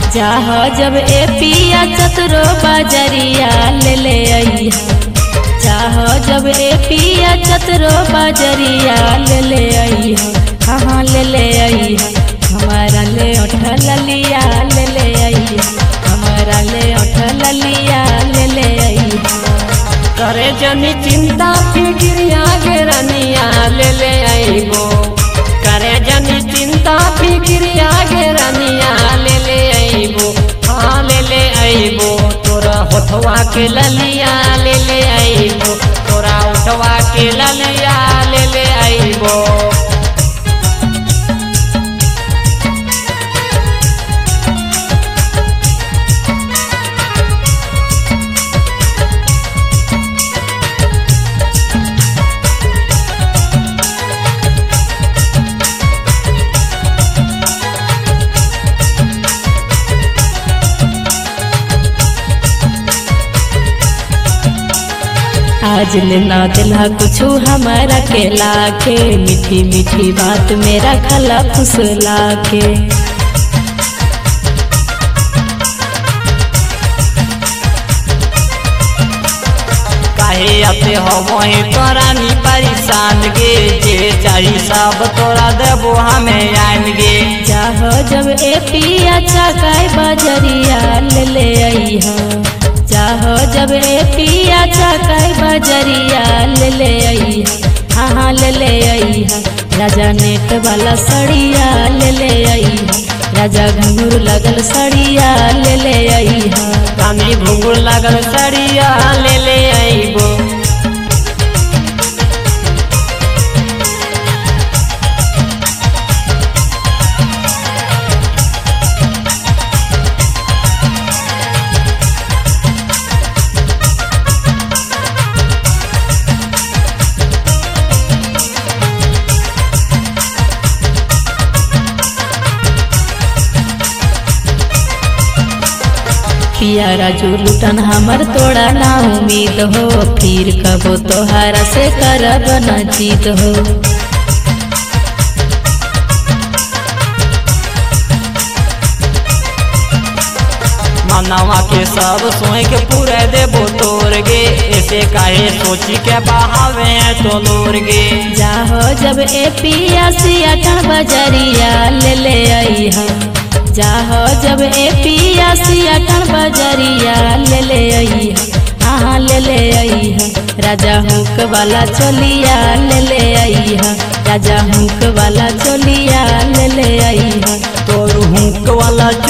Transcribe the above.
जाह जब ए पिया चतुरो बजरिया ले अइहा। जाह जब ए पिया चतुरो बजरिया ले अइहा। हाँ ले अइहा। हमारा ले उठल लिया ले अइहा। हमारा ले उठल लिया ले अइहा। करे जनी चिंता फिक्रिया गे रनिया ले आइबो। करे जनी चिंता फिक्रिया गे रनिया ले आइबो। हाँ ले आइबो। तोरा होठवा के ललिया ले आइबो। तोरा उठवा के ललिया ले आइबो। आज लेना दिला कुछ हमारा के लाके। मीठी मीठी बात मेरा खला फुसला के। काहे आते हो वही तोरानी परेशान गे। जे चाहिए सब तोरा देबो हमें आन गे। जाह जब ए पिया चकाई बजरिया ले अइहा। जाह जब ए पिया चकाई बजरिया ले अइहा। हाँ ले अइहा। राजा नेट वाला सड़िया ले अइहा। राजा घुंघरू लगल सड़िया ले अइहा। कानी घुंघरू लगल सड़िया ले आइबो। पिया राजू लुटन हमर तोड़ा ना उम्मीद हो। फिर कबो तोहारा से करब न जीत हो। मनवा के सब सोए के पूरे देबो तोर गे। ऐसे काहे सोची के बहावे तो लोर गे। जाह जब ए पिया सिया बजरिया ले अइहा। जाह जब ए पिया सिया बजरिया ले अइहा। हाँ ले अइहा। राजा हुक वाला चोलिया ले अइहा। राजा हुक वाला चोलिया ले अइहा। तोर हुक वाला